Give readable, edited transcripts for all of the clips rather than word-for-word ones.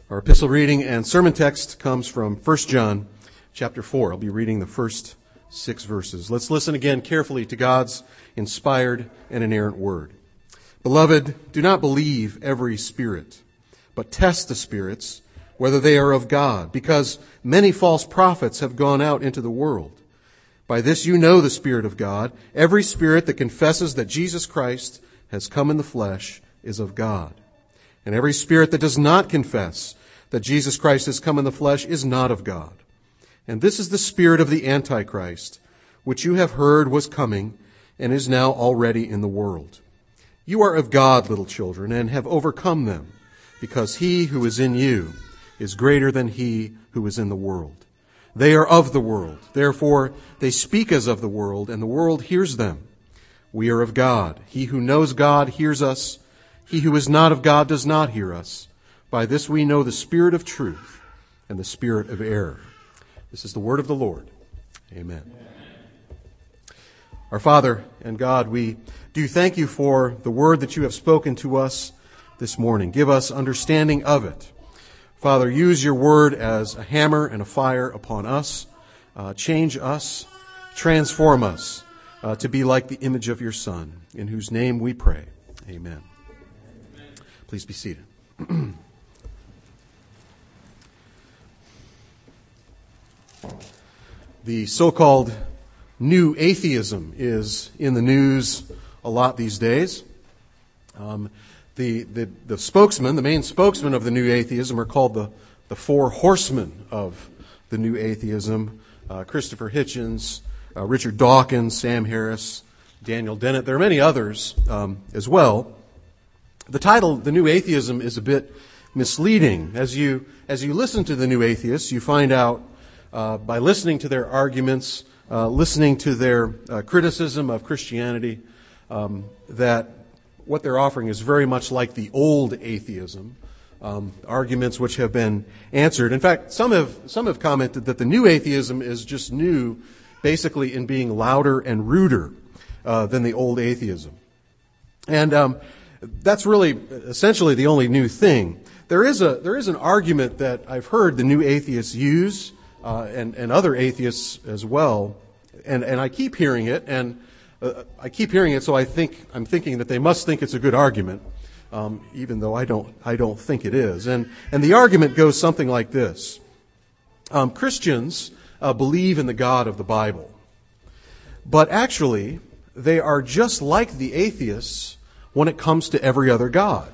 Our epistle reading and sermon text comes from 1 John chapter 4. I'll be reading the first 6 verses. Let's listen again carefully to God's inspired and inerrant word. Beloved, do not believe every spirit, but test the spirits, whether they are of God, because many false prophets have gone out into the world. By this you know the Spirit of God. Every spirit that confesses that Jesus Christ has come in the flesh is of God. And every spirit that does not confess that Jesus Christ has come in the flesh is not of God. And this is the spirit of the Antichrist, which you have heard was coming and is now already in the world. You are of God, little children, and have overcome them, because he who is in you is greater than he who is in the world. They are of the world, therefore they speak as of the world, and the world hears them. We are of God. He who knows God hears us. He who is not of God does not hear us. By this we know the spirit of truth and the spirit of error. This is the word of the Lord. Amen. Our Father and God, we do thank you for the word that you have spoken to us this morning. Give us understanding of it. Father, use your word as a hammer and a fire upon us. Change us, transform us to be like the image of your Son, in whose name we pray. Amen. Please be seated. The so-called new atheism is in the news a lot these days. The spokesman, the main spokesman of the new atheism are called the four horsemen of the new atheism. Christopher Hitchens, Richard Dawkins, Sam Harris, Daniel Dennett. There are many others as well. The title, The New Atheism, is a bit misleading. As you listen to the new atheists, you find out by listening to their arguments, listening to their criticism of Christianity, that what they're offering is very much like the old atheism, arguments which have been answered. In fact, some have commented that the new atheism is just new, basically in being louder and ruder than the old atheism. And that's really essentially the only new thing. There is an argument that I've heard the new atheists use, and other atheists as well, and I keep hearing it, and I keep hearing it, so I'm thinking that they must think it's a good argument, even though I don't think it is. And the argument goes something like this: Christians believe in the God of the Bible, but actually they are just like the atheists when it comes to every other god.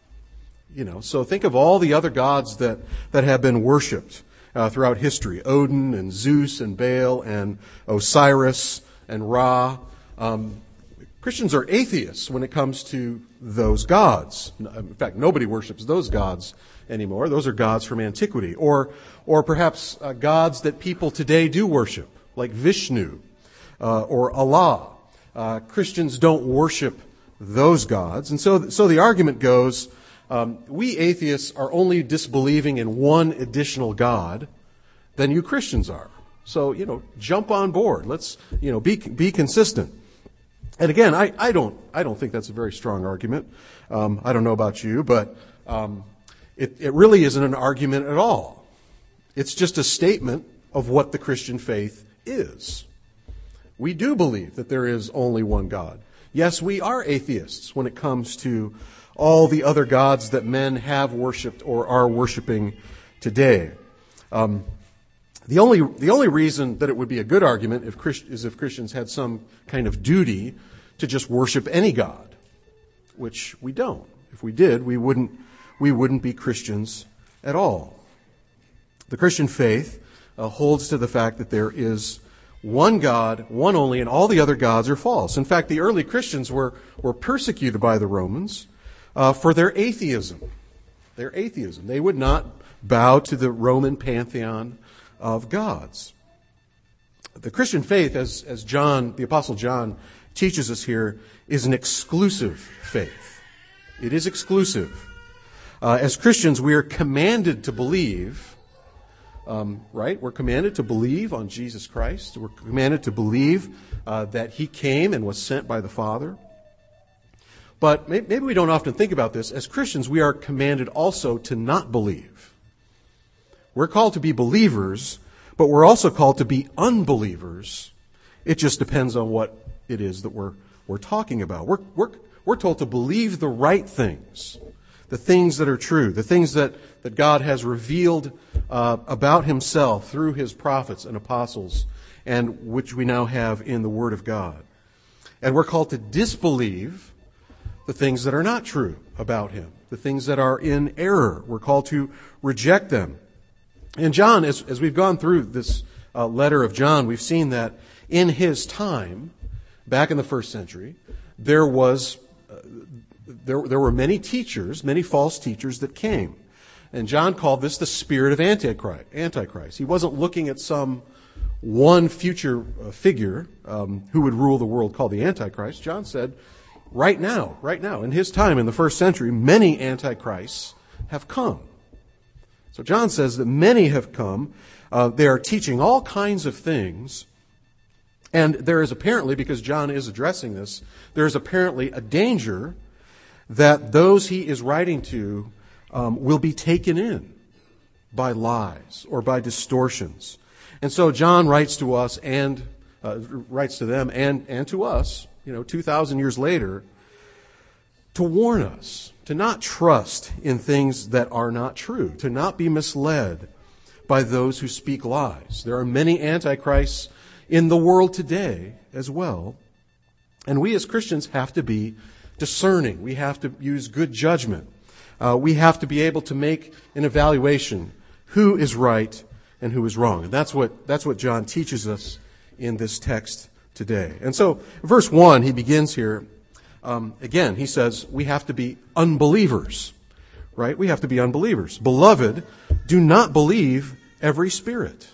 So think of all the other gods that have been worshipped throughout history: Odin and Zeus and Baal and Osiris and Ra. Christians are atheists when it comes to those gods. In fact, nobody worships those gods anymore. Those are gods from antiquity, or perhaps gods that people today do worship, like Vishnu or Allah. Christians don't worship those gods, and so the argument goes: we atheists are only disbelieving in one additional God than you Christians are. So, jump on board. Let's, be consistent. And again, I don't think that's a very strong argument. I don't know about you, but it really isn't an argument at all. It's just a statement of what the Christian faith is. We do believe that there is only one God. Yes, we are atheists when it comes to all the other gods that men have worshipped or are worshiping today. The only reason that it would be a good argument is if Christians had some kind of duty to just worship any god, which we don't. If we did, we wouldn't be Christians at all. The Christian faith holds to the fact that there is one God, one only, and all the other gods are false. In fact, the early Christians were persecuted by the Romans for their atheism. Their atheism. They would not bow to the Roman pantheon of gods. The Christian faith, as John, the Apostle John, teaches us here, is an exclusive faith. It is exclusive. As Christians, we are commanded to believe, right? We're commanded to believe on Jesus Christ. We're commanded to believe that He came and was sent by the Father. But maybe we don't often think about this. As Christians, we are commanded also to not believe. We're called to be believers, but we're also called to be unbelievers. It just depends on what it is that we're talking about. We're told to believe the right things, the things that are true, the things that God has revealed about himself through his prophets and apostles, and which we now have in the Word of God. And we're called to disbelieve the things that are not true about him, the things that are in error. We're called to reject them. And John, as we've gone through this letter of John, we've seen that in his time, back in the first century, there were many teachers, many false teachers that came. And John called this the spirit of Antichrist. He wasn't looking at some one future figure who would rule the world called the Antichrist. John said, right now, in his time, in the first century, many Antichrists have come. So John says that many have come. They are teaching all kinds of things. And there is apparently, because John is addressing this, there is apparently a danger that those he is writing to will be taken in by lies or by distortions. And so John writes to us and writes to them and to us, 2,000 years later, to warn us to not trust in things that are not true, to not be misled by those who speak lies. There are many antichrists in the world today as well. And we as Christians have to be discerning. We have to use good judgment. We have to be able to make an evaluation who is right and who is wrong. And that's what John teaches us in this text today. And so, verse 1, he begins here. Again, he says we have to be unbelievers, right? We have to be unbelievers. Beloved, do not believe every spirit.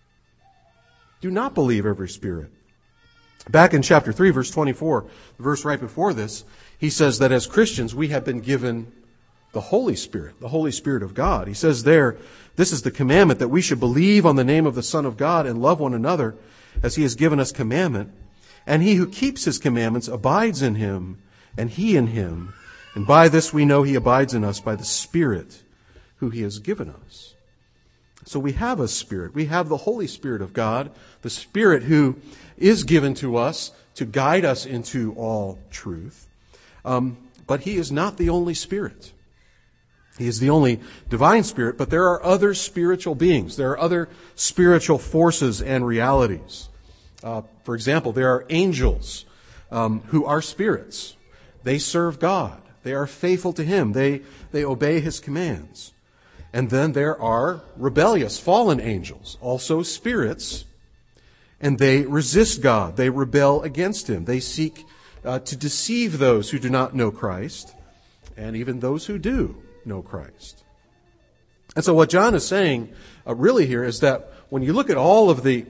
Do not believe every spirit. Back in chapter 3, verse 24, the verse right before this, he says that as Christians we have been given the Holy Spirit of God. He says there, this is the commandment, that we should believe on the name of the Son of God and love one another as he has given us commandment. And he who keeps his commandments abides in him, and he in him. And by this we know he abides in us, by the Spirit who he has given us. So we have a Spirit. We have the Holy Spirit of God, the Spirit who is given to us to guide us into all truth. But he is not the only Spirit. He is the only divine Spirit, but there are other spiritual beings. There are other spiritual forces and realities. For example, there are angels who are spirits. They serve God. They are faithful to him. They obey his commands. And then there are rebellious, fallen angels, also spirits, and they resist God. They rebel against him. They seek to deceive those who do not know Christ, and even those who do know Christ. And so what John is saying really here is that when you look at all of the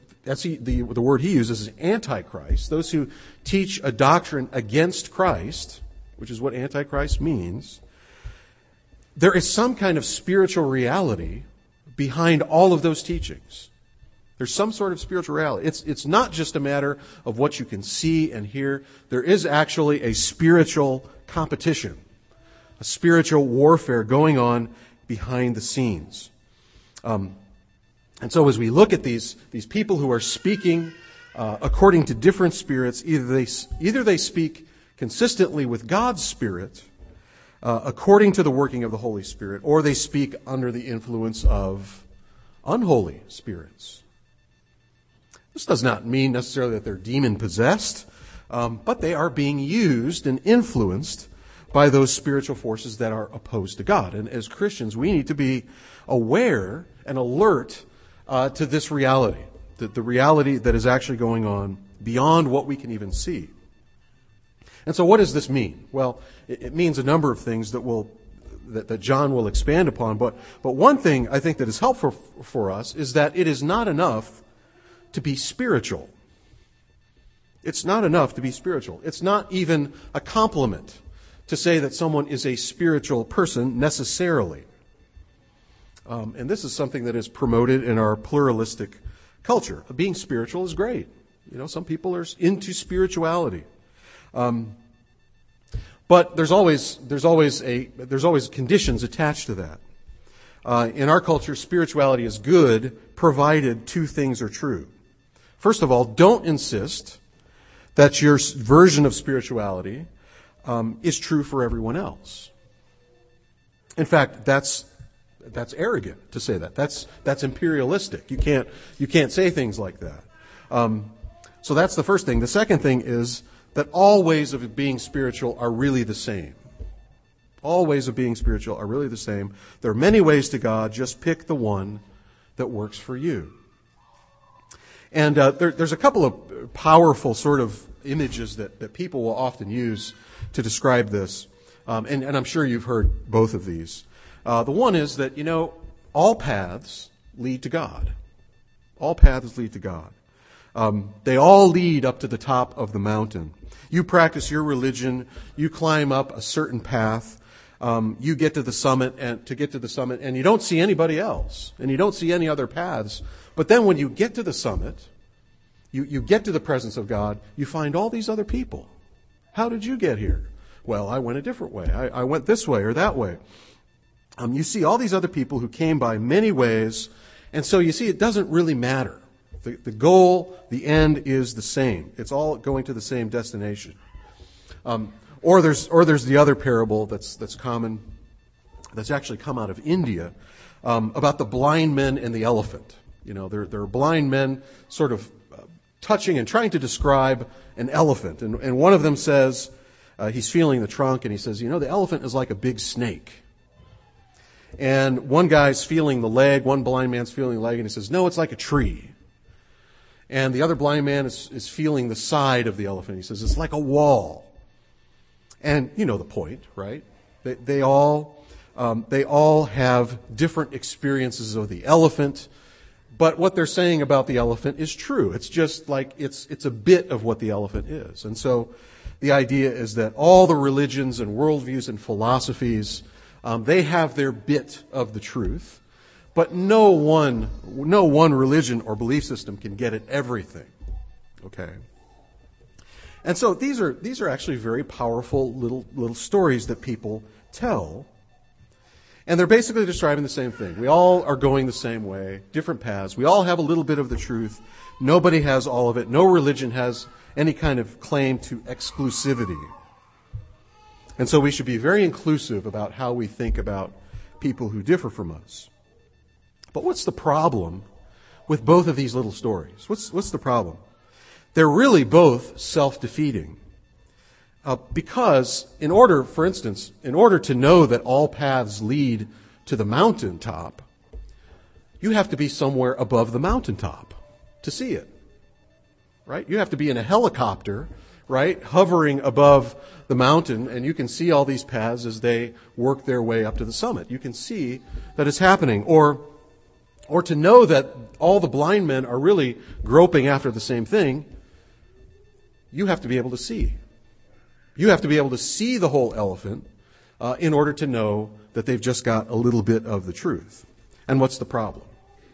word he uses is antichrist, those who teach a doctrine against Christ, which is what antichrist means, there is some kind of spiritual reality behind all of those teachings. There's some sort of spiritual reality. It's not just a matter of what you can see and hear. There is actually a spiritual competition, a spiritual warfare going on behind the scenes. And so as we look at these people who are speaking according to different spirits, either they speak consistently with God's Spirit, according to the working of the Holy Spirit, or they speak under the influence of unholy spirits. This does not mean necessarily that they're demon-possessed, but they are being used and influenced by those spiritual forces that are opposed to God. And as Christians, we need to be aware and alert to this reality, the reality that is actually going on beyond what we can even see. And so what does this mean? Well, it means a number of things that John will expand upon. But one thing I think that is helpful for us is that it is not enough to be spiritual. It's not enough to be spiritual. It's not even a compliment to say that someone is a spiritual person necessarily. And this is something that is promoted in our pluralistic culture. Being spiritual is great. Some people are into spirituality. But there's always conditions attached to that. in our culture, spirituality is good provided two things are true. First of all, don't insist that your version of spirituality is true for everyone else. In fact, that's arrogant to say that. That's imperialistic. You can't say things like that. So that's the first thing. The second thing is that all ways of being spiritual are really the same. All ways of being spiritual are really the same. There are many ways to God. Just pick the one that works for you. And there's a couple of powerful sort of images that people will often use to describe this. And I'm sure you've heard both of these. The one is that, all paths lead to God. All paths lead to God. They all lead up to the top of the mountain. You practice your religion. You climb up a certain path. You get to the summit, and you don't see anybody else, and you don't see any other paths. But then when you get to the summit, you get to the presence of God, you find all these other people. How did you get here? Well, I went a different way. I went this way or that way. You see all these other people who came by many ways, and so you see it doesn't really matter. The goal, the end is the same. It's all going to the same destination. Or there's the other parable that's common, that's actually come out of India, about the blind men and the elephant. There are blind men sort of touching and trying to describe an elephant. And one of them says, he's feeling the trunk, and he says, the elephant is like a big snake. And one guy's feeling the leg, one blind man's feeling the leg, and he says, no, it's like a tree. And the other blind man is feeling the side of the elephant. He says, it's like a wall. And you know the point, right? They all have different experiences of the elephant, but what they're saying about the elephant is true. It's just like it's a bit of what the elephant is. And so the idea is that all the religions and worldviews and philosophies, they have their bit of the truth, but no one religion or belief system can get at everything. Okay. And so these are actually very powerful little stories that people tell. And they're basically describing the same thing. We all are going the same way, different paths. We all have a little bit of the truth. Nobody has all of it. No religion has any kind of claim to exclusivity. And so we should be very inclusive about how we think about people who differ from us. But what's the problem with both of these little stories? What's the problem? They're really both self-defeating. Because in order to know that all paths lead to the mountaintop, you have to be somewhere above the mountaintop to see it. Right? You have to be in a helicopter, right, hovering above the mountain, and you can see all these paths as they work their way up to the summit. You can see that it's happening. Or to know that all the blind men are really groping after the same thing, you have to be able to see. You have to be able to see the whole elephant in order to know that they've just got a little bit of the truth. And what's the problem?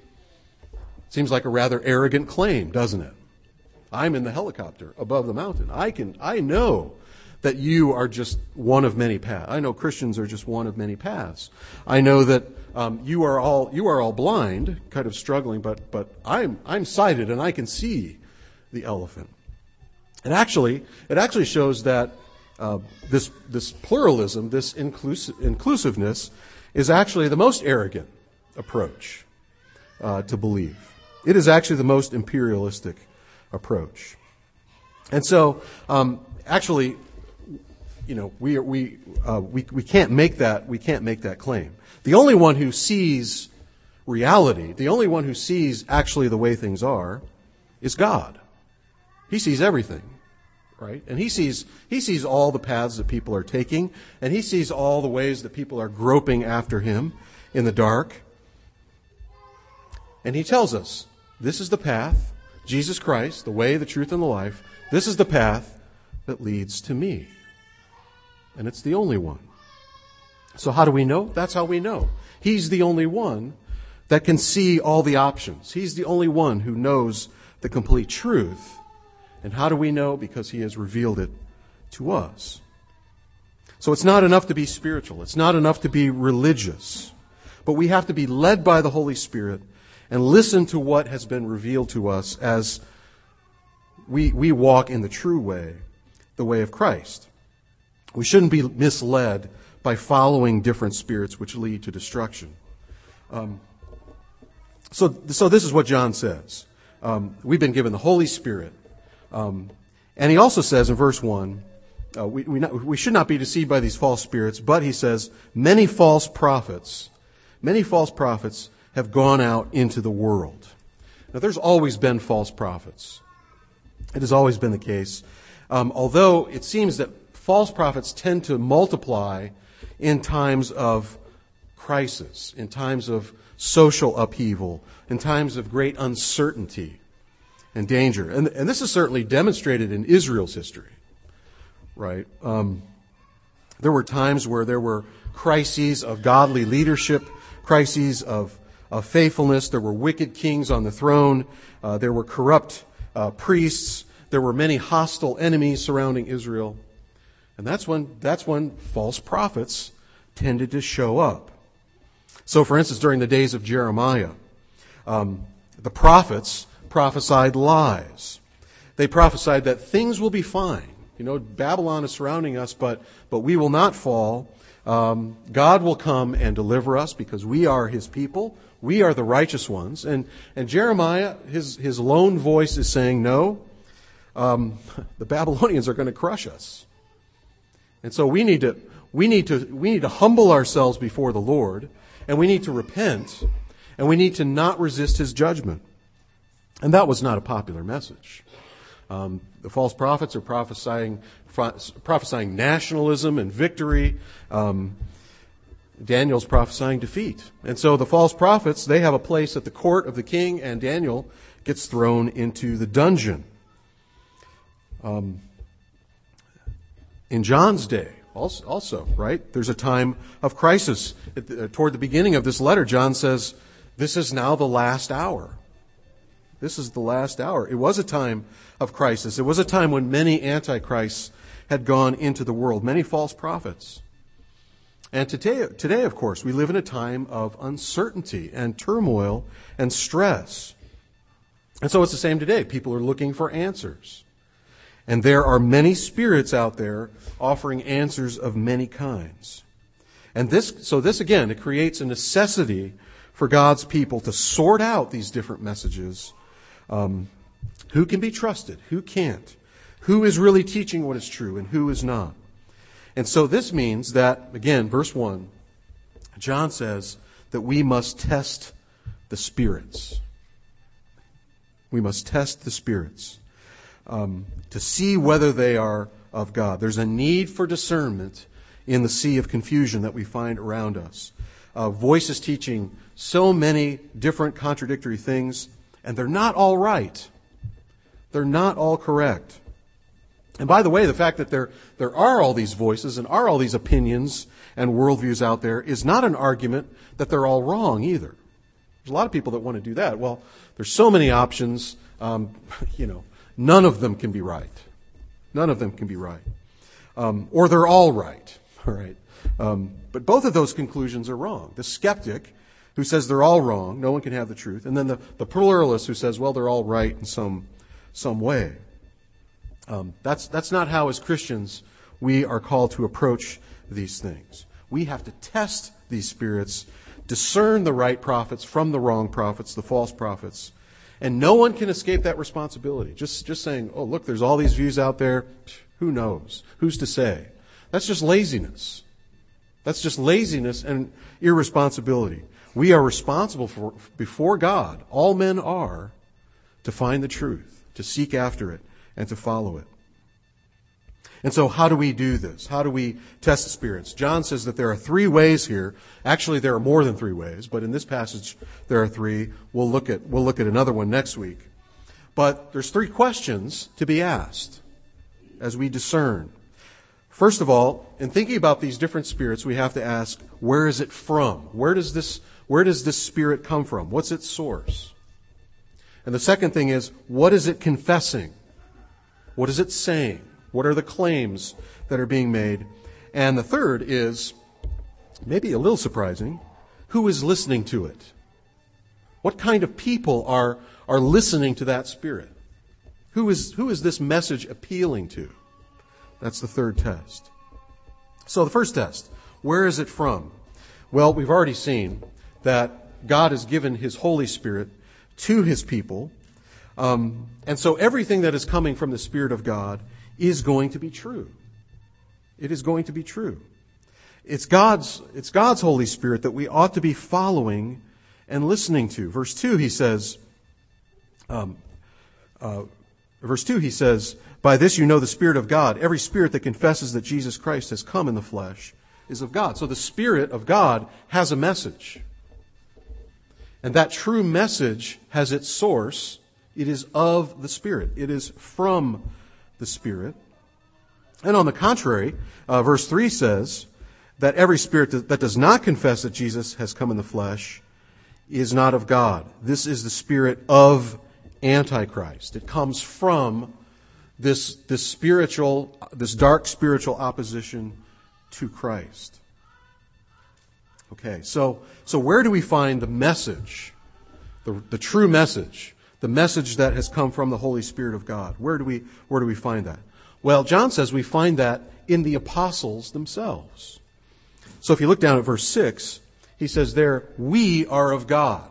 Seems like a rather arrogant claim, doesn't it? I'm in the helicopter above the mountain. I know that you are just one of many paths. I know Christians are just one of many paths. I know that you are all blind, kind of struggling, but I'm sighted and I can see the elephant. And actually, it actually shows that this pluralism, this inclusiveness, is actually the most arrogant approach to believe. It is actually the most imperialistic approach. And so, actually, we can't make that claim. The only one who sees reality, the only one who sees actually the way things are, is God. He sees everything, right? And he sees all the paths that people are taking, and he sees all the ways that people are groping after him in the dark. And he tells us, this is the path, Jesus Christ, the way, the truth, and the life. This is the path that leads to me. And it's the only one. So how do we know? That's how we know. He's the only one that can see all the options. He's the only one who knows the complete truth. And how do we know? Because he has revealed it to us. So it's not enough to be spiritual. It's not enough to be religious. but we have to be led by the Holy Spirit and listen to what has been revealed to us as we walk in the true way, the way of Christ. We shouldn't be misled by following different spirits which lead to destruction. So this is what John says. We've been given the Holy Spirit. And he also says in verse 1, we should not be deceived by these false spirits, but he says, many false prophets have gone out into the world. Now there's always been false prophets. It has always been the case. Although it seems that false prophets tend to multiply in times of crisis, in times of social upheaval, in times of great uncertainty and danger. And this is certainly demonstrated in Israel's history, right? There were times where there were crises of godly leadership, crises of faithfulness. There were wicked kings on the throne. There were corrupt priests. There were many hostile enemies surrounding Israel. And that's when false prophets tended to show up. So, for instance, during the days of Jeremiah, the prophets prophesied lies. They prophesied that things will be fine. You know, Babylon is surrounding us, but we will not fall. God will come and deliver us because we are His people. We are the righteous ones. And Jeremiah, his lone voice is saying, no, the Babylonians are going to crush us. And so we need to humble ourselves before the Lord, and we need to repent, and we need to not resist His judgment. And that was not a popular message. The false prophets are prophesying nationalism and victory. Daniel's prophesying defeat. And so the false prophets, they have a place at the court of the king, and Daniel gets thrown into the dungeon. In John's day, also, right? There's a time of crisis. Toward the beginning of this letter, John says, this is now the last hour. This is the last hour. It was a time of crisis. It was a time when many antichrists had gone into the world, many false prophets. And today, of course, we live in a time of uncertainty and turmoil and stress. And so it's the same today. People are looking for answers. And there are many spirits out there offering answers of many kinds. And this again, it creates a necessity for God's people to sort out these different messages. Who can be trusted? Who can't? Who is really teaching what is true and who is not? And so this means that, again, verse 1, John says that we must test the spirits. We must test the spirits to see whether they are of God. There's a need for discernment in the sea of confusion that we find around us. Voices teaching so many different contradictory things, and they're not all right. They're not all correct. And by the way, the fact that there are all these voices and are all these opinions and worldviews out there is not an argument that they're all wrong either. There's a lot of people that want to do that. Well, there's so many options, none of them can be right. None of them can be right. Or they're all right. All right. But both of those conclusions are wrong. The skeptic who says they're all wrong, no one can have the truth, and then the pluralist who says, well, they're all right in some way. That's not how, as Christians, we are called to approach these things. We have to test these spirits, discern the right prophets from the wrong prophets, the false prophets, and no one can escape that responsibility. Just saying, oh, look, there's all these views out there. Who knows? Who's to say? That's just laziness. That's just laziness and irresponsibility. We are responsible for, before God, all men are, to find the truth, to seek after it, and to follow it. And so how do we do this? How do we test the spirits? John says that there are 3 ways here. Actually, there are more than 3 ways, but in this passage there are 3. We'll look at another one next week. But there's 3 questions to be asked as we discern. First of all, in thinking about these different spirits, we have to ask, where is it from? Where does this spirit come from? What's its source? And the second thing is, what is it confessing? What is it saying? What are the claims that are being made? And the third is, maybe a little surprising, Who is listening to it? What kind of people are listening to that Spirit? Who is this message appealing to? That's the third test. So the first test, where is it from? Well, we've already seen that God has given His Holy Spirit to His people. And so everything that is coming from the Spirit of God is going to be true. It is going to be true. It's God's Holy Spirit that we ought to be following and listening to. Verse 2, he says, by this you know the Spirit of God. Every spirit that confesses that Jesus Christ has come in the flesh is of God. So the Spirit of God has a message. And that true message has its source. It is of the Spirit. It is from the Spirit. And on the contrary, verse 3 says that every spirit that does not confess that Jesus has come in the flesh is not of God. This is the spirit of Antichrist. It comes from this dark spiritual opposition to Christ. Okay, so where do we find the message, the true message, the message that has come from the Holy Spirit of God? Where do we find that? Well, John says we find that in the apostles themselves. So if you look down at verse 6, he says there, we are of God.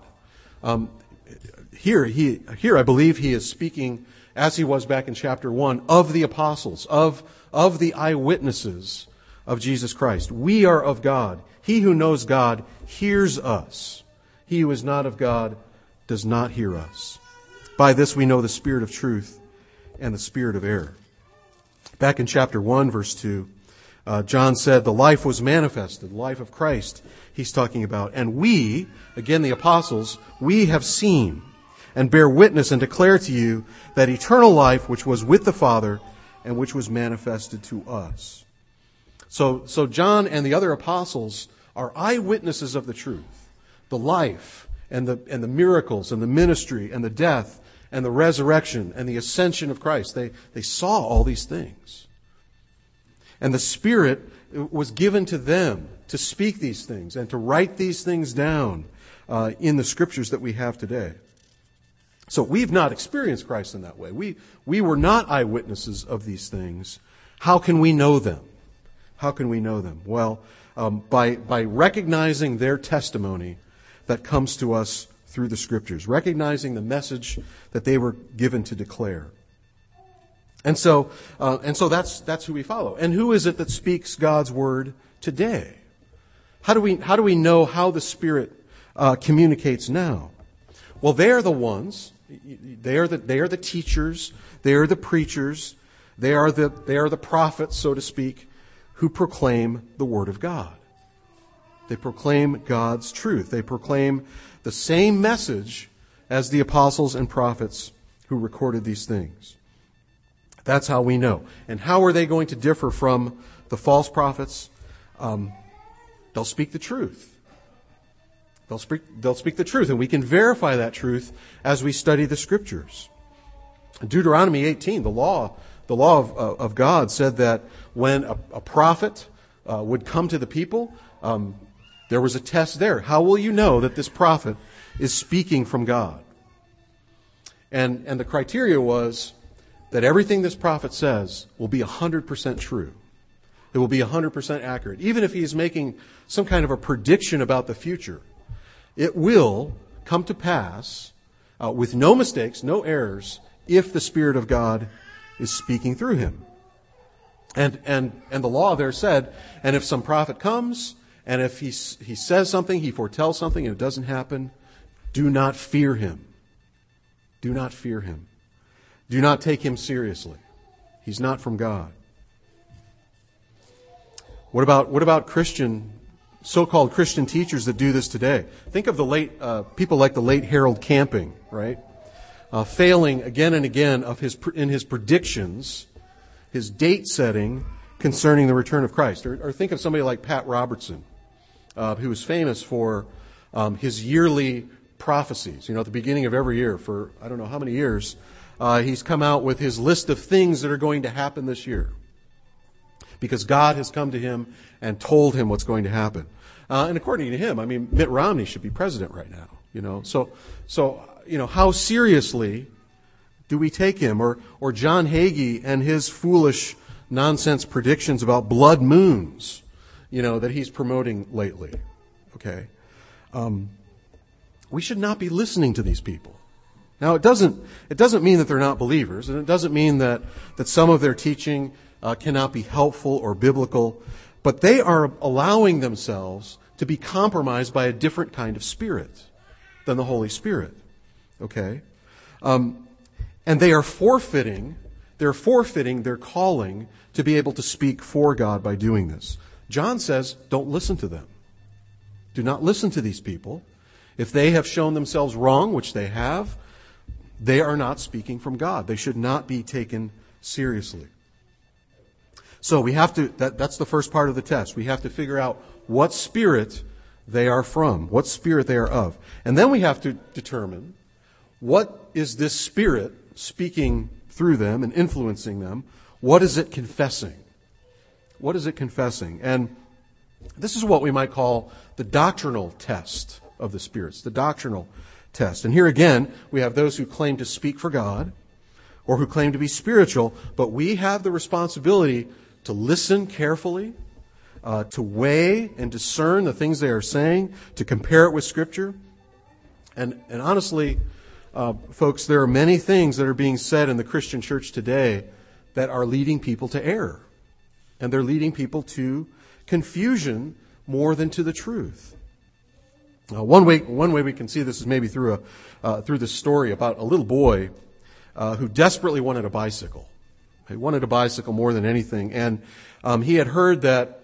Here I believe he is speaking, as he was back in chapter 1, of the apostles, of the eyewitnesses of Jesus Christ. We are of God. He who knows God hears us. He who is not of God does not hear us. By this we know the spirit of truth and the spirit of error. Back in chapter 1, verse 2, John said, the life was manifested, the life of Christ he's talking about. And we, again the apostles, we have seen and bear witness and declare to you that eternal life which was with the Father and which was manifested to us. So John and the other apostles are eyewitnesses of the truth, the life and the miracles and the ministry and the death and the resurrection and the ascension of Christ. They saw all these things. And the Spirit was given to them to speak these things and to write these things down in the Scriptures that we have today. So we've not experienced Christ in that way. We were not eyewitnesses of these things. How can we know them? How can we know them? Well, by recognizing their testimony that comes to us through the Scriptures, recognizing the message that they were given to declare. And so that's who we follow. And who is it that speaks God's word today? How do we know how the Spirit communicates now? Well, they are the ones. They are the teachers. They are the preachers. They are the prophets, so to speak, who proclaim the word of God. They proclaim God's truth. They proclaim the same message as the apostles and prophets who recorded these things. That's how we know. And how are they going to differ from the false prophets? They'll speak the truth. They'll speak the truth, and we can verify that truth as we study the Scriptures. Deuteronomy 18, the law of God said that when a prophet would come to the people, there was a test there. How will you know that this prophet is speaking from God? And the criteria was that everything this prophet says will be 100% true. It will be 100% accurate. Even if he is making some kind of a prediction about the future, it will come to pass with no mistakes, no errors, if the Spirit of God is speaking through him. And the law there said, and if some prophet comes, and if he says something, he foretells something, and it doesn't happen, do not fear him. Do not fear him. Do not take him seriously. He's not from God. What about so-called Christian teachers that do this today? Think of the people like the late Harold Camping, right? Failing again and again in his predictions, his date setting concerning the return of Christ. Or think of somebody like Pat Robertson, who was famous for his yearly prophecies. At the beginning of every year for I don't know how many years, he's come out with his list of things that are going to happen this year. because God has come to him and told him what's going to happen. And according to him, I mean, Mitt Romney should be president right now. So how seriously do we take him? Or John Hagee and his foolish nonsense predictions about blood moons, that he's promoting lately. Okay. We should not be listening to these people. Now, it doesn't mean that they're not believers, and it doesn't mean that some of their teaching cannot be helpful or biblical, but they are allowing themselves to be compromised by a different kind of spirit than the Holy Spirit. Okay? And they are forfeiting their calling to be able to speak for God by doing this. John says, don't listen to them. Do not listen to these people. If they have shown themselves wrong, which they have, they are not speaking from God. They should not be taken seriously. So we have to, that's the first part of the test. We have to figure out what spirit they are from, what spirit they are of. And then we have to determine what is this spirit speaking through them and influencing them. What is it confessing? What is it confessing? And this is what we might call the doctrinal test of the spirits, the doctrinal test. And here again, we have those who claim to speak for God or who claim to be spiritual, but we have the responsibility to listen carefully, to weigh and discern the things they are saying, to compare it with Scripture. And honestly, folks, there are many things that are being said in the Christian church today that are leading people to error. And they're leading people to confusion more than to the truth. One way we can see this is maybe through this story about a little boy who desperately wanted a bicycle. He wanted a bicycle more than anything, and he had heard that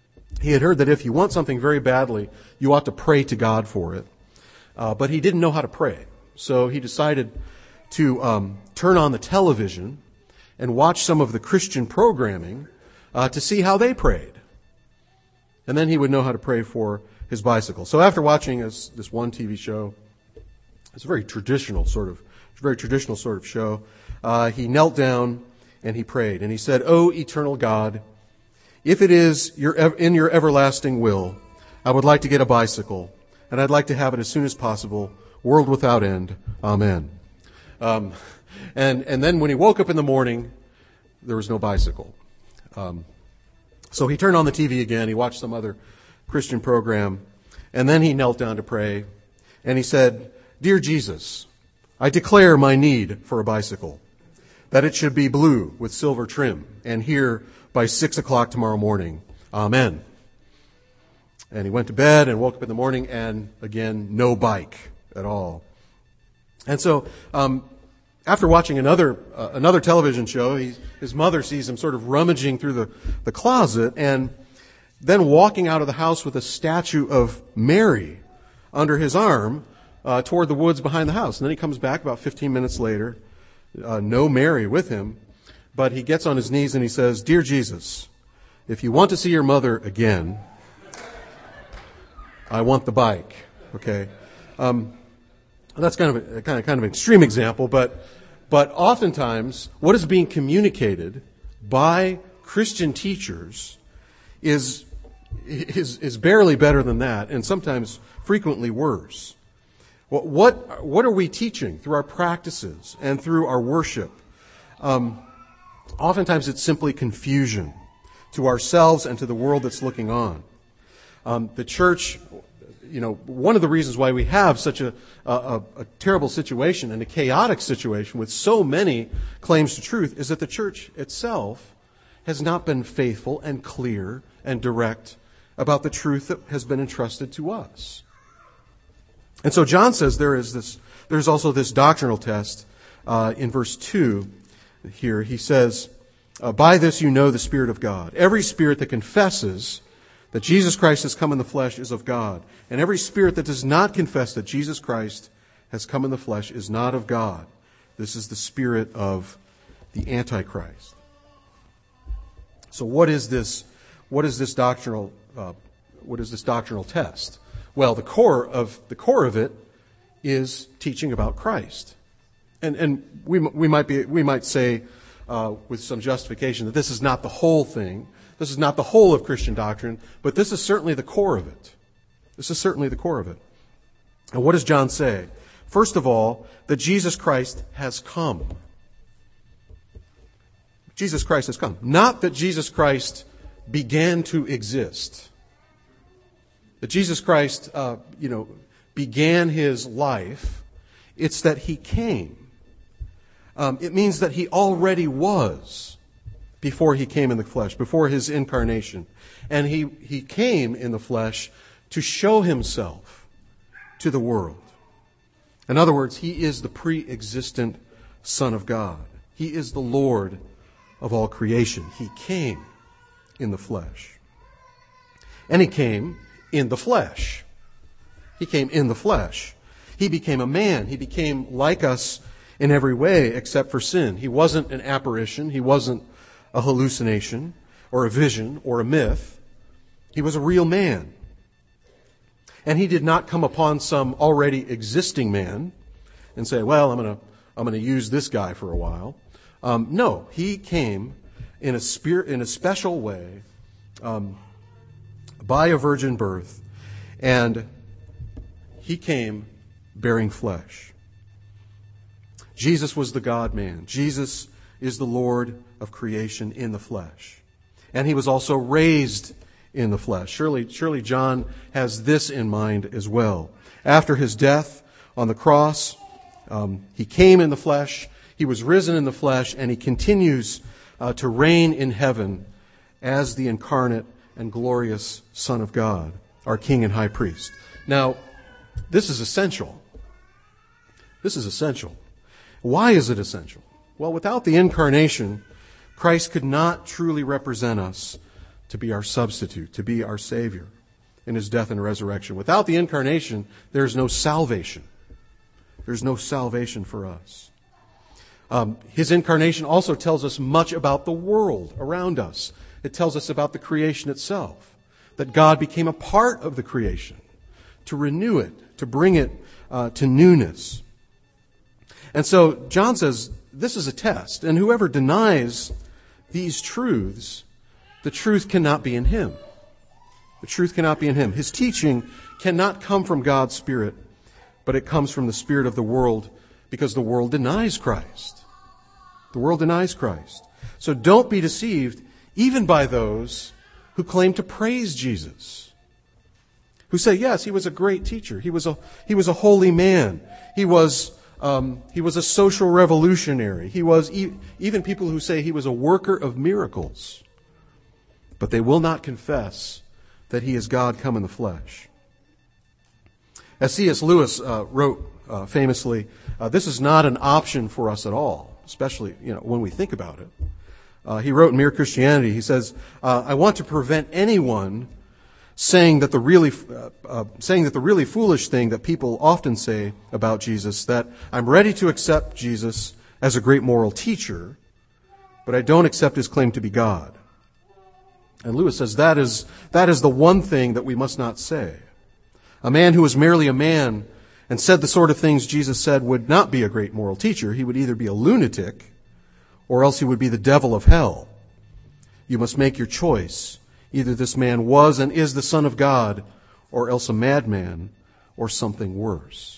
if you want something very badly, you ought to pray to God for it. But he didn't know how to pray, so he decided to turn on the television and watch some of the Christian programming to see how they prayed, and then he would know how to pray for his bicycle. So after watching this one TV show, it's a very traditional sort of show, he knelt down and he prayed. And he said, "O eternal God, if it is in your everlasting will, I would like to get a bicycle, and I'd like to have it as soon as possible, world without end. Amen." And then when he woke up in the morning, there was no bicycle. So he turned on the TV again. He watched some other Christian program, and then he knelt down to pray, and he said, "Dear Jesus, I declare my need for a bicycle, that it should be blue with silver trim, and here by 6 o'clock tomorrow morning. Amen." And he went to bed and woke up in the morning, and again, no bike at all. And so, after watching another television show, his mother sees him sort of rummaging through the closet, and then walking out of the house with a statue of Mary under his arm toward the woods behind the house. And then he comes back about 15 minutes later, no Mary with him, but he gets on his knees and he says, "Dear Jesus, if you want to see your mother again, I want the bike." Okay, that's kind of an extreme example, but oftentimes what is being communicated by Christian teachers is barely better than that, and sometimes frequently worse. What are we teaching through our practices and through our worship? Oftentimes it's simply confusion to ourselves and to the world that's looking on. The church, one of the reasons why we have such a terrible situation and a chaotic situation with so many claims to truth is that the church itself has not been faithful and clear and direct about the truth that has been entrusted to us. And so John says there's also this doctrinal test in verse 2 here. He says, "By this you know the Spirit of God. Every spirit that confesses that Jesus Christ has come in the flesh is of God. And every spirit that does not confess that Jesus Christ has come in the flesh is not of God. This is the spirit of the Antichrist." So what is this doctrinal test? Well, the core of it is teaching about Christ. And we might say with some justification that this is not the whole thing, This is not the whole of Christian doctrine, but this is certainly the core of it. This is certainly the core of it. And what does John say? First of all, that Jesus Christ has come. Jesus Christ has come. Not that Jesus Christ began to exist. That Jesus Christ, began his life. It's that he came. It means that he already was before he came in the flesh, before his incarnation. And he came in the flesh to show himself to the world. In other words, he is the pre-existent Son of God. He is the Lord of all creation. He came in the flesh. And he came in the flesh. He came in the flesh. He became a man. He became like us in every way except for sin. He wasn't an apparition. He wasn't a hallucination or a vision or a myth. He was a real man. And he did not come upon some already existing man and say, well, I'm going to use this guy for a while. No, he came in a special way, by a virgin birth, and he came bearing flesh. Jesus was the God-man. Jesus is the Lord of creation in the flesh. And he was also raised in the flesh. Surely John has this in mind as well. After his death on the cross, he came in the flesh, he was risen in the flesh, and he continues to reign in heaven as the incarnate and glorious Son of God, our King and High Priest. Now, this is essential. This is essential. Why is it essential? Well, without the incarnation, Christ could not truly represent us to be our substitute, to be our Savior in his death and resurrection. Without the incarnation, there's no salvation. There's no salvation for us. His incarnation also tells us much about the world around us. It tells us about the creation itself, that God became a part of the creation to renew it, to bring it to newness. And so John says this is a test, and whoever denies these truths, the truth cannot be in him. The truth cannot be in him. His teaching cannot come from God's Spirit, but it comes from the spirit of the world, because the world denies Christ. The world denies Christ. So don't be deceived even by those who claim to praise Jesus, who say, yes, he was a great teacher. He was a holy man. He was a social revolutionary. He was even people who say he was a worker of miracles. But they will not confess that he is God come in the flesh. As C.S. Lewis wrote famously, this is not an option for us at all, especially when we think about it. He wrote in Mere Christianity, he says, I want to prevent anyone saying that the really foolish thing that people often say about Jesus, that I'm ready to accept Jesus as a great moral teacher, but I don't accept his claim to be God. And Lewis says that is the one thing that we must not say. A man who was merely a man and said the sort of things Jesus said would not be a great moral teacher. He would either be a lunatic or else he would be the devil of hell. You must make your choice. Either this man was and is the Son of God, or else a madman, or something worse.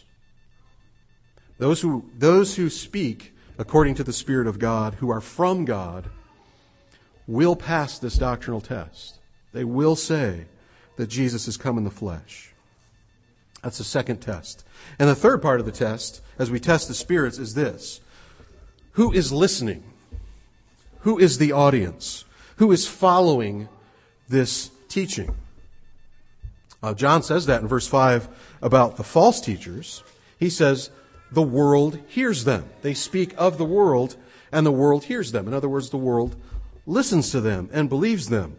Those who speak according to the Spirit of God, who are from God, will pass this doctrinal test. They will say that Jesus has come in the flesh. That's the second test. And the third part of the test, as we test the spirits, is this. Who is listening? Who is the audience? Who is following this teaching? John says that in verse 5 about the false teachers. He says, the world hears them. They speak of the world, and the world hears them. In other words, the world listens to them and believes them.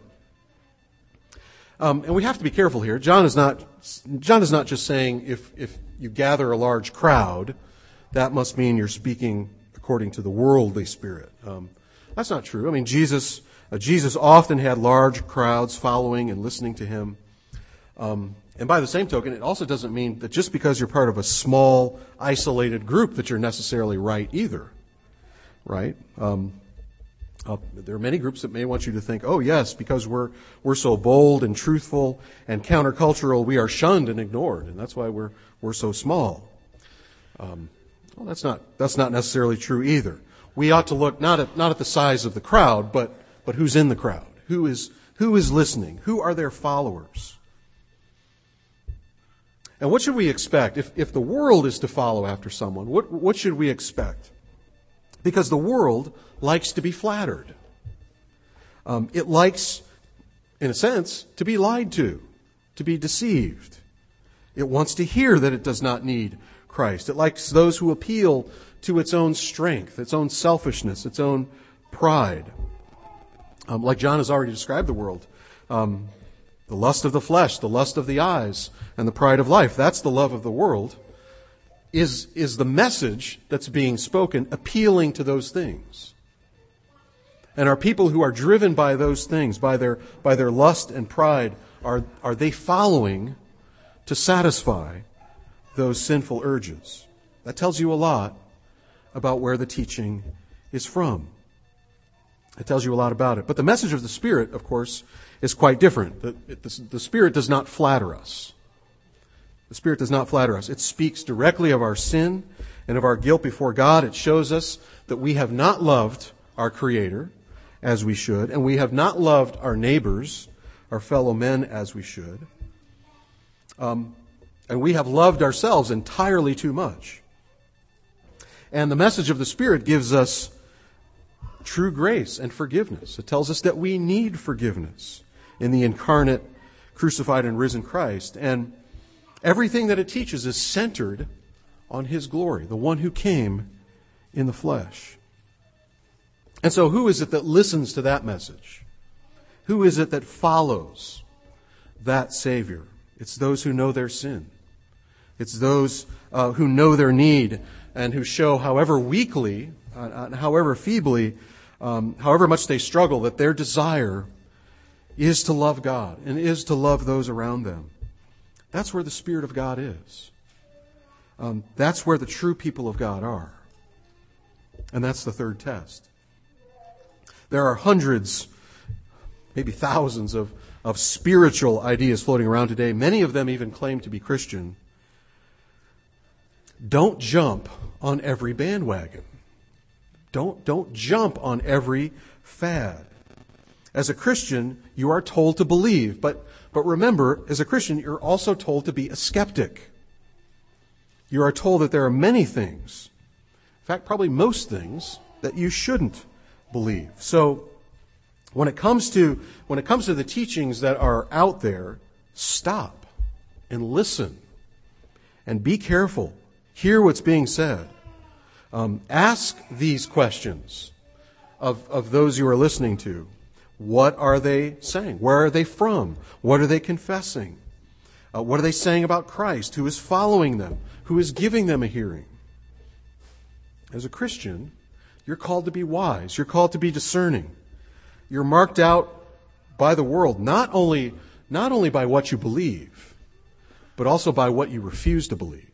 And we have to be careful here. John is not just saying if you gather a large crowd, that must mean you're speaking according to the worldly spirit. That's not true. I mean, Jesus often had large crowds following and listening to him. And by the same token, it also doesn't mean that just because you're part of a small, isolated group that you're necessarily right either. Right? There are many groups that may want you to think, oh yes, because we're so bold and truthful and countercultural, we are shunned and ignored, and that's why we're so small. Well, that's not necessarily true either. We ought to look not at the size of the crowd, but who's in the crowd, who is listening, who are their followers. And what should we expect if the world is to follow after someone? What should we expect? Because the world likes to be flattered. It likes, in a sense, to be lied to be deceived. It wants to hear that it does not need Christ. It likes those who appeal to its own strength, its own selfishness, its own pride. Like John has already described the world. The lust of the flesh, the lust of the eyes, and the pride of life. That's the love of the world. Is the message that's being spoken appealing to those things? And are people who are driven by those things, by their lust and pride, are they following to satisfy those sinful urges? That tells you a lot about where the teaching is from. It tells you a lot about it. But the message of the Spirit, of course, is quite different. The Spirit does not flatter us. The Spirit does not flatter us. It speaks directly of our sin and of our guilt before God. It shows us that we have not loved our Creator as we should, and we have not loved our neighbors, our fellow men, as we should. And we have loved ourselves entirely too much. And the message of the Spirit gives us true grace and forgiveness. It tells us that we need forgiveness in the incarnate, crucified, and risen Christ. And everything that it teaches is centered on His glory, the one who came in the flesh. And so who is it that listens to that message? Who is it that follows that Savior? It's those who know their sin. It's those who know their need and who show, however weakly, however feebly, however much they struggle, that their desire is to love God and is to love those around them. That's where the Spirit of God is. That's where the true people of God are. And that's the third test. There are hundreds, maybe thousands of spiritual ideas floating around today. Many of them even claim to be Christian. Don't jump on every bandwagon. Don't jump on every fad. As a Christian, you are told to believe, but remember, as a Christian, you're also told to be a skeptic. You are told that there are many things, in fact, probably most things, that you shouldn't believe. So, when it comes to the teachings that are out there, stop and listen and be careful. Hear what's being said. Ask these questions of those you are listening to. What are they saying? Where are they from? What are they confessing? What are they saying about Christ? Who is following them? Who is giving them a hearing? As a Christian, you're called to be wise. You're called to be discerning. You're marked out by the world, not only by what you believe, but also by what you refuse to believe.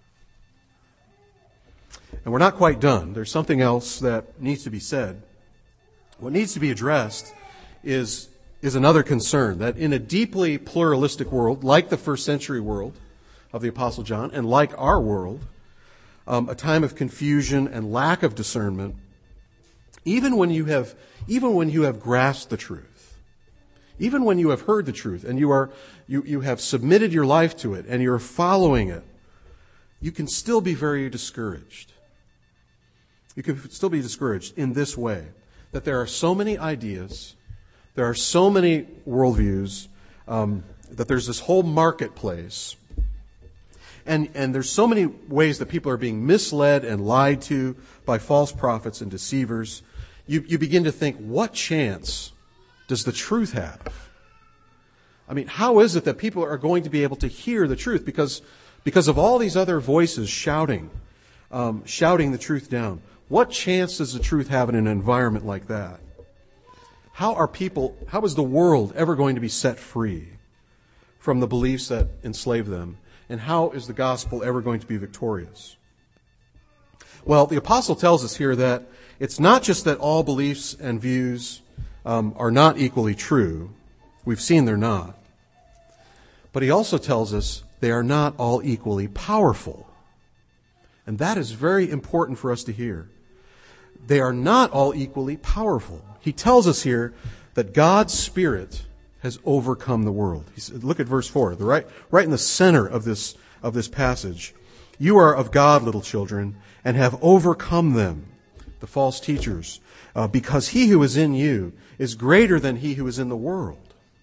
And we're not quite done. There's something else that needs to be said. What needs to be addressed is another concern, that in a deeply pluralistic world, like the first century world of the Apostle John, and like our world, a time of confusion and lack of discernment, even when you have grasped the truth, even when you have heard the truth and you have submitted your life to it and you're following it, you can still be very discouraged. You can still be discouraged in this way, that there are so many ideas, there are so many worldviews, that there's this whole marketplace, and there's so many ways that people are being misled and lied to by false prophets and deceivers. You begin to think, what chance does the truth have? I mean, how is it that people are going to be able to hear the truth because of all these other voices shouting the truth down? What chance does the truth have in an environment like that? How is the world ever going to be set free from the beliefs that enslave them? And how is the gospel ever going to be victorious? Well, the apostle tells us here that it's not just that all beliefs and views are not equally true. We've seen they're not. But he also tells us they are not all equally powerful. And that is very important for us to hear. They are not all equally powerful. He tells us here that God's Spirit has overcome the world. Look at verse 4, right in the center of this passage. You are of God, little children, and have overcome them, the false teachers, because he who is in you is greater than he who is in the world.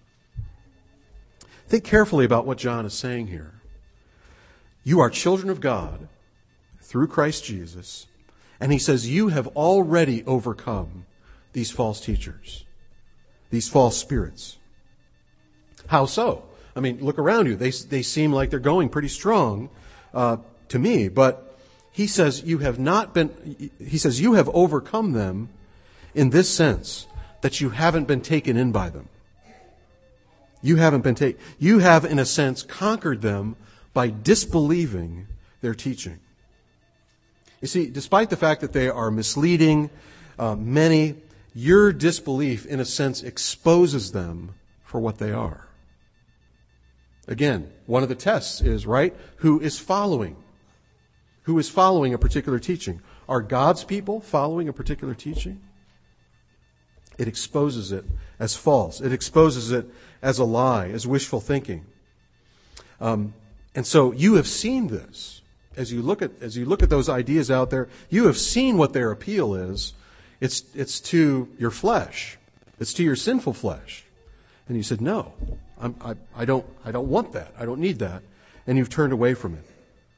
Think carefully about what John is saying here. You are children of God through Christ Jesus, and he says you have already overcome these false teachers, these false spirits. How so? I mean, look around you. They seem like they're going pretty strong to me, but he says you have overcome them in this sense, that you haven't been taken in by them. You have, in a sense, conquered them by disbelieving their teaching. You see, despite the fact that they are misleading many, your disbelief, in a sense, exposes them for what they are. Again, one of the tests is, right, who is following a particular teaching? Are God's people following a particular teaching? It exposes it as false. It exposes it as a lie, as wishful thinking. And so you have seen this. As you look at those ideas out there, you have seen what their appeal is. It's to your flesh. It's to your sinful flesh. And you said, no, I don't want that. I don't need that. And you've turned away from it.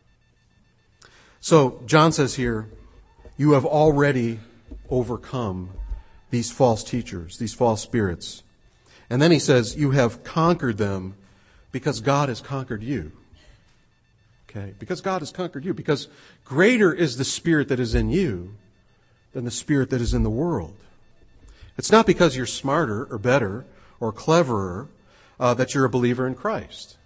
So John says here, you have already overcome these false teachers, these false spirits. And then he says, you have conquered them because God has conquered you. Okay? Because God has conquered you. Because greater is the spirit that is in you than the spirit that is in the world. It's not because you're smarter or better or cleverer that you're a believer in Christ.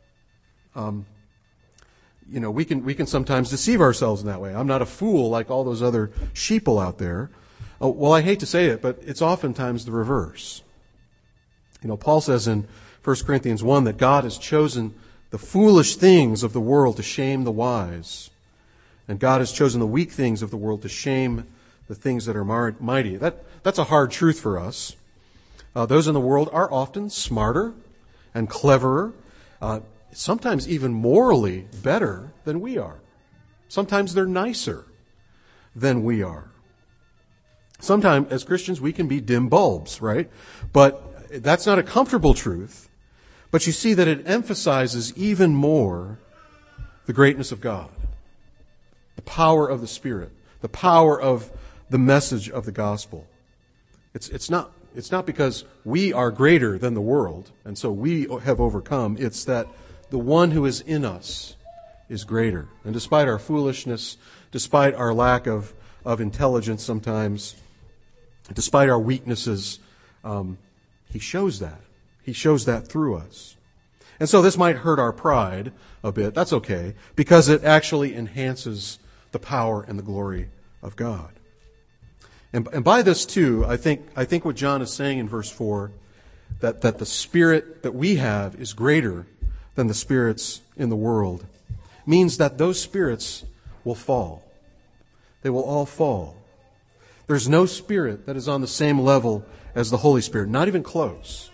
We can sometimes deceive ourselves in that way. I'm not a fool like all those other sheeple out there. Well, I hate to say it, but it's oftentimes the reverse. Paul says in 1 Corinthians 1 that God has chosen the foolish things of the world to shame the wise. And God has chosen the weak things of the world to shame the things that are mighty. That's a hard truth for us. Those in the world are often smarter and cleverer, sometimes even morally better than we are. Sometimes they're nicer than we are. Sometimes, as Christians, we can be dim bulbs, right? But that's not a comfortable truth. But you see that it emphasizes even more the greatness of God, the power of the Spirit, the power of the message of the gospel. It's not because we are greater than the world, and so we have overcome. It's that the one who is in us is greater. And despite our foolishness, despite our lack of intelligence sometimes, despite our weaknesses, he shows that. He shows that through us. And so this might hurt our pride a bit. That's okay, because it actually enhances the power and the glory of God. And by this too, I think what John is saying in verse 4, that the spirit that we have is greater than the spirits in the world, means that those spirits will fall. They will all fall. There's no spirit that is on the same level as the Holy Spirit, not even close.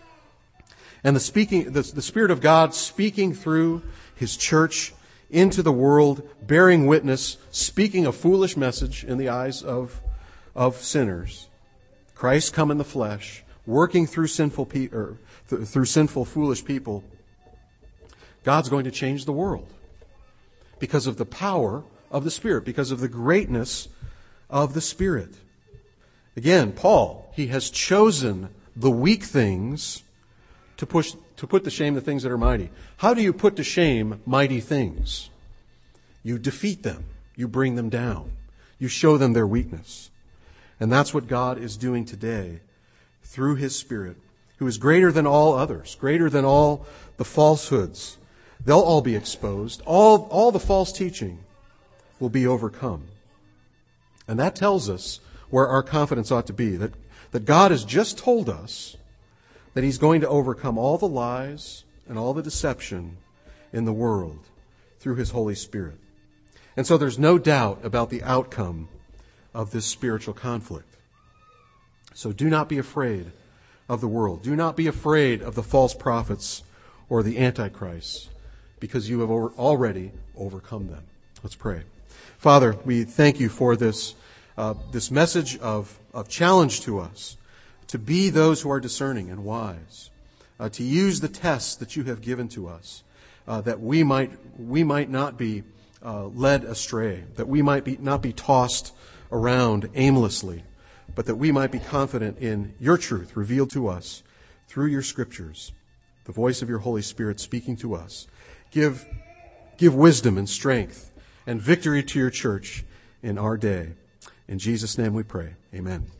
And the Spirit of God speaking through His church into the world, bearing witness, speaking a foolish message in the eyes of sinners. Christ come in the flesh, working through sinful foolish people. God's going to change the world because of the power of the Spirit, because of the greatness of the Spirit. Again, Paul, he has chosen the weak things to put to shame the things that are mighty. How do you put to shame mighty things? You defeat them. You bring them down. You show them their weakness. And that's what God is doing today through His Spirit, who is greater than all others, greater than all the falsehoods. They'll all be exposed. All the false teaching will be overcome. And that tells us where our confidence ought to be, that God has just told us that He's going to overcome all the lies and all the deception in the world through His Holy Spirit. And so there's no doubt about the outcome of this spiritual conflict. So do not be afraid of the world. Do not be afraid of the false prophets or the Antichrist, because you have already overcome them. Let's pray. Father, we thank you for this message of challenge to us to be those who are discerning and wise, to use the tests that you have given to us, that we might not be led astray, that we might not be tossed around aimlessly, but that we might be confident in your truth revealed to us through your Scriptures, the voice of your Holy Spirit speaking to us. Give wisdom and strength and victory to your church in our day. In Jesus' name we pray. Amen.